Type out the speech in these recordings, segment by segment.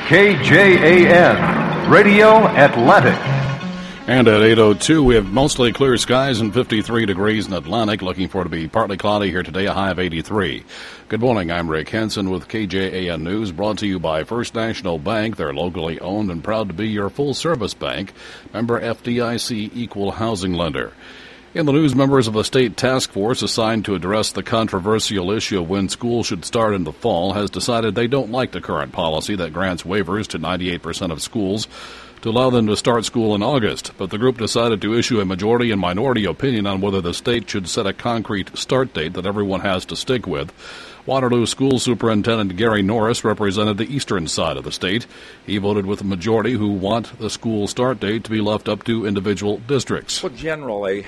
KJAN, Radio Atlantic. And at 8:02, we have mostly clear skies and 53 degrees in Atlantic. Looking for it to be partly cloudy here today, a high of 83. Good morning, I'm Rick Henson with KJAN News, brought to you by First National Bank. They're locally owned and proud to be your full-service bank. Member FDIC, equal housing lender. In the news, members of a state task force assigned to address the controversial issue of when school should start in the fall has decided they don't like the current policy that grants waivers to 98% of schools to allow them to start school in August. But the group decided to issue a majority and minority opinion on whether the state should set a concrete start date that everyone has to stick with. Waterloo School Superintendent Gary Norris represented the eastern side of the state. He voted with a majority who want the school start date to be left up to individual districts. Well, generally,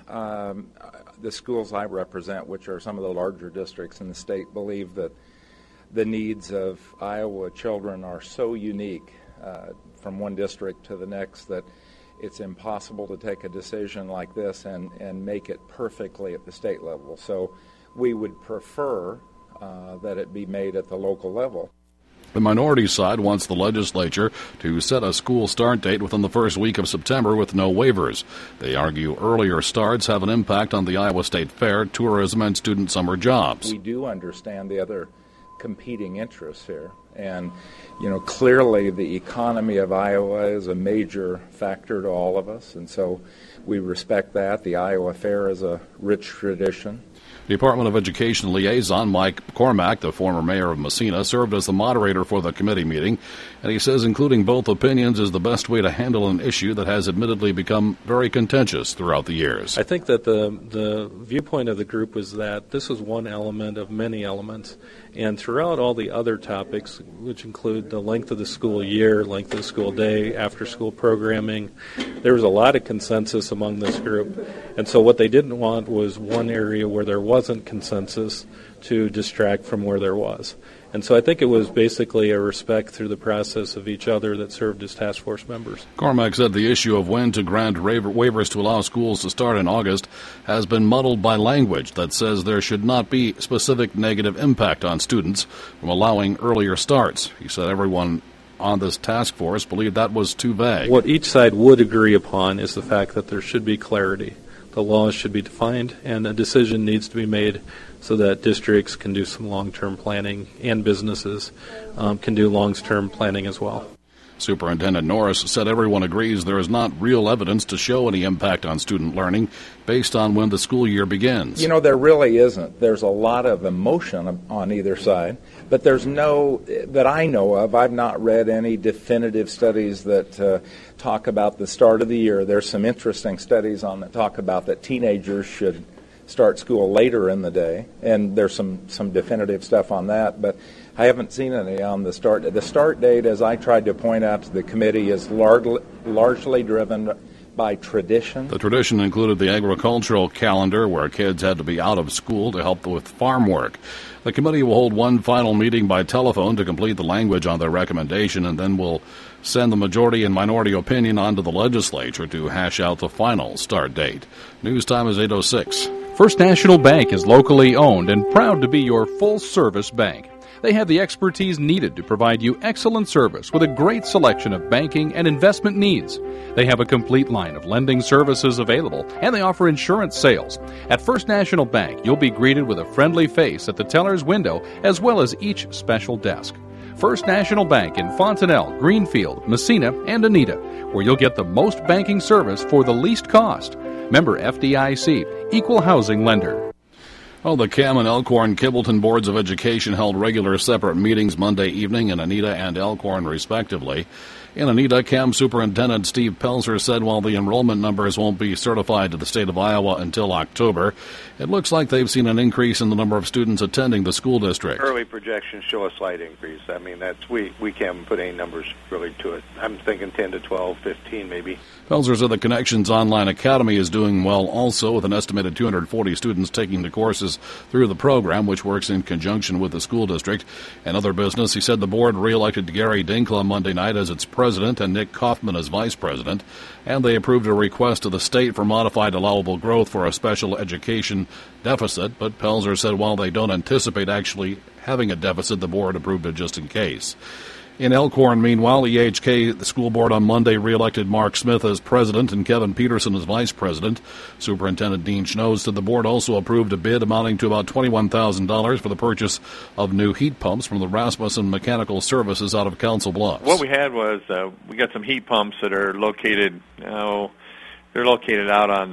the schools I represent, which are some of the larger districts in the state, believe that the needs of Iowa children are so unique from one district to the next that it's impossible to take a decision like this and make it perfectly at the state level. So we would prefer that it be made at the local level. The minority side wants the legislature to set a school start date within the first week of September with no waivers. They argue earlier starts have an impact on the Iowa State Fair, tourism, and student summer jobs. We do understand the other competing interests here. And, clearly the economy of Iowa is a major factor to all of us, and so we respect that. The Iowa Fair is a rich tradition. Department of Education liaison Mike Cormack, the former mayor of Massena, served as the moderator for the committee meeting, and he says including both opinions is the best way to handle an issue that has admittedly become very contentious throughout the years. I think that the viewpoint of the group was that this is one element of many elements, and throughout all the other topics, which include the length of the school year, length of the school day, after-school programming, there was a lot of consensus among this group, and so what they didn't want was one area where there wasn't consensus to distract from where there was. And so I think it was basically a respect through the process of each other that served as task force members. Cormack said the issue of when to grant waivers to allow schools to start in August has been muddled by language that says there should not be specific negative impact on students from allowing earlier starts. He said everyone on this task force believed that was too vague. What each side would agree upon is the fact that there should be clarity. The laws should be defined, and a decision needs to be made so that districts can do some long-term planning and businesses can do long-term planning as well. Superintendent Norris said everyone agrees there is not real evidence to show any impact on student learning based on when the school year begins. There really isn't. There's a lot of emotion on either side, but there's no, that I know of, I've not read any definitive studies that talk about the start of the year. There's some interesting studies on that talk about that teenagers should start school later in the day, and there's some definitive stuff on that, but I haven't seen any on the start. The start date, as I tried to point out to the committee, is largely driven by tradition. The tradition included the agricultural calendar, where kids had to be out of school to help with farm work. The committee will hold one final meeting by telephone to complete the language on their recommendation, and then will send the majority and minority opinion on to the legislature to hash out the final start date. News time is 8:06. First National Bank is locally owned and proud to be your full-service bank. They have the expertise needed to provide you excellent service with a great selection of banking and investment needs. They have a complete line of lending services available, and they offer insurance sales. At First National Bank, you'll be greeted with a friendly face at the teller's window as well as each special desk. First National Bank in Fontanelle, Greenfield, Massena, and Anita, where you'll get the most banking service for the least cost. Member FDIC, equal housing lender. Well, the Cam and Elkhorn Kibbleton Boards of Education held regular separate meetings Monday evening in Anita and Elkhorn, respectively. In Anita, Cam Superintendent Steve Pelzer said while the enrollment numbers won't be certified to the state of Iowa until October, it looks like they've seen an increase in the number of students attending the school district. Early projections show a slight increase. I mean, we can't put any numbers really to it. I'm thinking 10 to 12, 15 maybe. Pelzer said the Connections Online Academy is doing well also, with an estimated 240 students taking the courses through the program, which works in conjunction with the school district. And other business, he said the board re-elected Gary Dinkla Monday night as its president and Nick Kaufman as vice president, and they approved a request to the state for modified allowable growth for a special education deficit. But Pelzer said while they don't anticipate actually having a deficit, the board approved it just in case. In Elkhorn, meanwhile, EHK, the school board on Monday reelected Mark Smith as president and Kevin Peterson as vice president. Superintendent Dean Schnoes said the board also approved a bid amounting to about $21,000 for the purchase of new heat pumps from the Rasmussen Mechanical Services out of Council Bluffs. What we had was we got some heat pumps that are located. They're located out on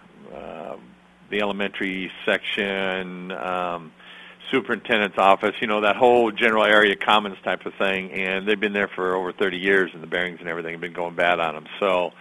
the elementary section. Superintendent's office, that whole general area commons type of thing, and they've been there for over 30 years, and the bearings and everything have been going bad on them. So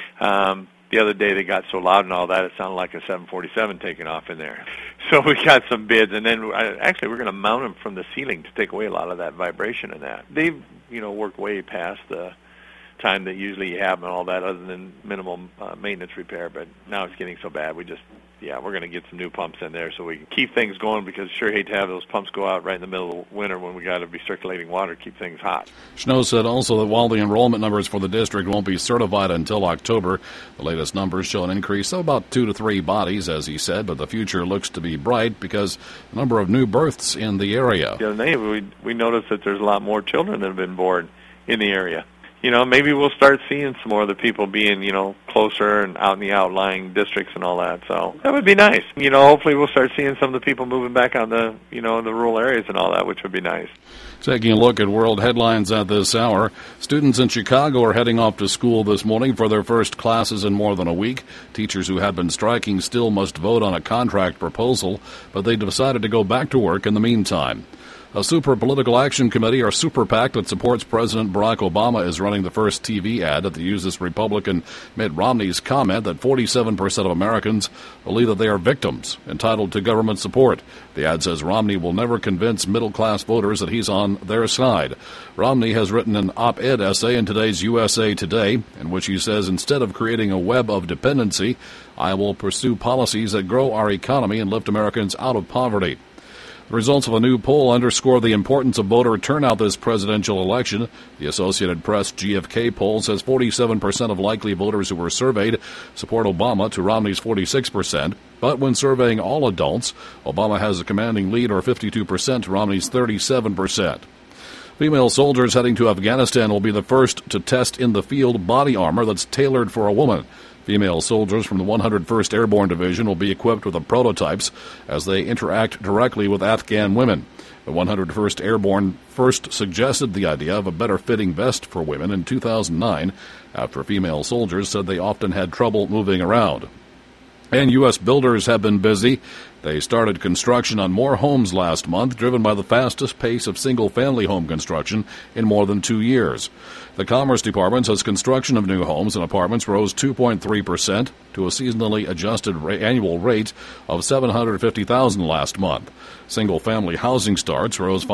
the other day they got so loud and all that, it sounded like a 747 taking off in there. So we got some bids, and then actually we're going to mount them from the ceiling to take away a lot of that vibration and that. They've, worked way past the time that usually you have and all that other than minimum maintenance repair, but now it's getting so bad we're going to get some new pumps in there so we can keep things going, because sure hate to have those pumps go out right in the middle of winter when we got to be circulating water to keep things hot. Schnoes said also that while the enrollment numbers for the district won't be certified until October, the latest numbers show an increase of about 2 to 3 bodies, as he said, but the future looks to be bright because the number of new births in the area. The other day we noticed that there's a lot more children that have been born in the area. Maybe we'll start seeing some more of the people being, closer and out in the outlying districts and all that. So that would be nice. Hopefully we'll start seeing some of the people moving back on the, in the rural areas and all that, which would be nice. Taking a look at world headlines at this hour, students in Chicago are heading off to school this morning for their first classes in more than a week. Teachers who have been striking still must vote on a contract proposal, but they decided to go back to work in the meantime. A Super Political Action Committee, or Super PAC, that supports President Barack Obama is running the first TV ad that uses Republican Mitt Romney's comment that 47% of Americans believe that they are victims entitled to government support. The ad says Romney will never convince middle-class voters that he's on their side. Romney has written an op-ed essay in today's USA Today in which he says, instead of creating a web of dependency, I will pursue policies that grow our economy and lift Americans out of poverty. The results of a new poll underscore the importance of voter turnout this presidential election. The Associated Press GFK poll says 47% of likely voters who were surveyed support Obama to Romney's 46%. But when surveying all adults, Obama has a commanding lead, or 52%, to Romney's 37%. Female soldiers heading to Afghanistan will be the first to test in the field body armor that's tailored for a woman. Female soldiers from the 101st Airborne Division will be equipped with the prototypes as they interact directly with Afghan women. The 101st Airborne first suggested the idea of a better-fitting vest for women in 2009 after female soldiers said they often had trouble moving around. And U.S. builders have been busy. They started construction on more homes last month, driven by the fastest pace of single-family home construction in more than 2 years. The Commerce Department says construction of new homes and apartments rose 2.3% to a seasonally adjusted annual rate of 750,000 last month. Single-family housing starts rose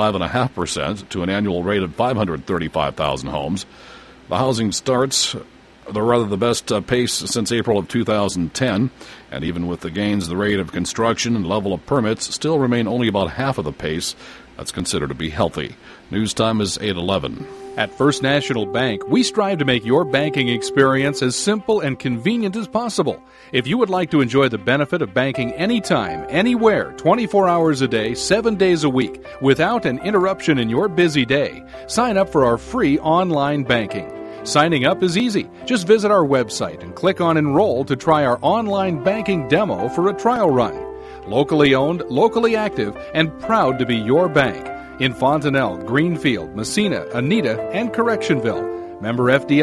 5.5% to an annual rate of 535,000 homes. The housing starts the best pace since April of 2010, and even with the gains, the rate of construction and level of permits still remain only about half of the pace that's considered to be healthy. News time is 8:11. At First National Bank, we strive to make your banking experience as simple and convenient as possible. If you would like to enjoy the benefit of banking anytime, anywhere, 24 hours a day, 7 days a week, without an interruption in your busy day, sign up for our free online banking. Signing up is easy. Just visit our website and click on Enroll to try our online banking demo for a trial run. Locally owned, locally active, and proud to be your bank. In Fontanelle, Greenfield, Messina, Anita, and Correctionville. Member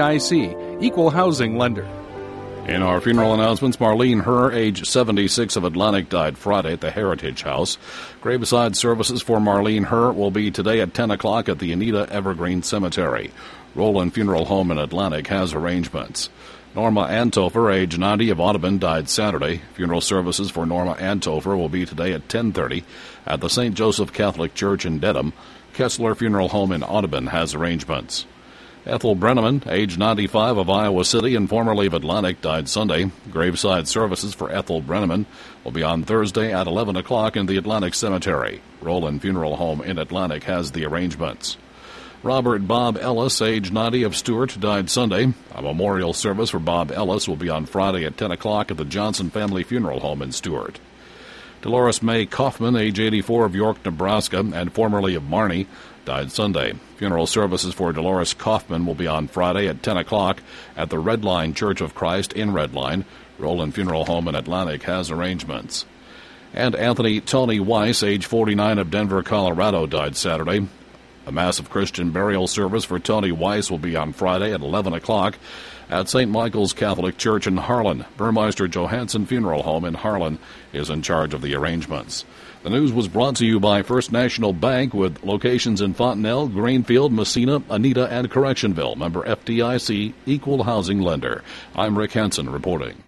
FDIC, Equal Housing Lender. In our funeral announcements, Marlene Herr, age 76, of Atlantic, died Friday at the Heritage House. Graveside services for Marlene Herr will be today at 10 o'clock at the Anita Evergreen Cemetery. Roland Funeral Home in Atlantic has arrangements. Norma Antofer, age 90, of Audubon, died Saturday. Funeral services for Norma Antofer will be today at 10:30 at the St. Joseph Catholic Church in Dedham. Kessler Funeral Home in Audubon has arrangements. Ethel Brenneman, age 95, of Iowa City and formerly of Atlantic, died Sunday. Graveside services for Ethel Brenneman will be on Thursday at 11 o'clock in the Atlantic Cemetery. Roland Funeral Home in Atlantic has the arrangements. Robert Bob Ellis, age 90, of Stewart, died Sunday. A memorial service for Bob Ellis will be on Friday at 10 o'clock at the Johnson Family Funeral Home in Stewart. Dolores May Kaufman, age 84, of York, Nebraska, and formerly of Marnie, died Sunday. Funeral services for Dolores Kaufman will be on Friday at 10 o'clock at the Redline Church of Christ in Redline. Roland Funeral Home in Atlantic has arrangements. And Anthony Tony Weiss, age 49, of Denver, Colorado, died Saturday. A massive Christian burial service for Tony Weiss will be on Friday at 11 o'clock at St. Michael's Catholic Church in Harlan. Burmeister Johansson Funeral Home in Harlan is in charge of the arrangements. The news was brought to you by First National Bank with locations in Fontenelle, Greenfield, Messina, Anita, and Correctionville. Member FDIC, Equal Housing Lender. I'm Rick Henson reporting.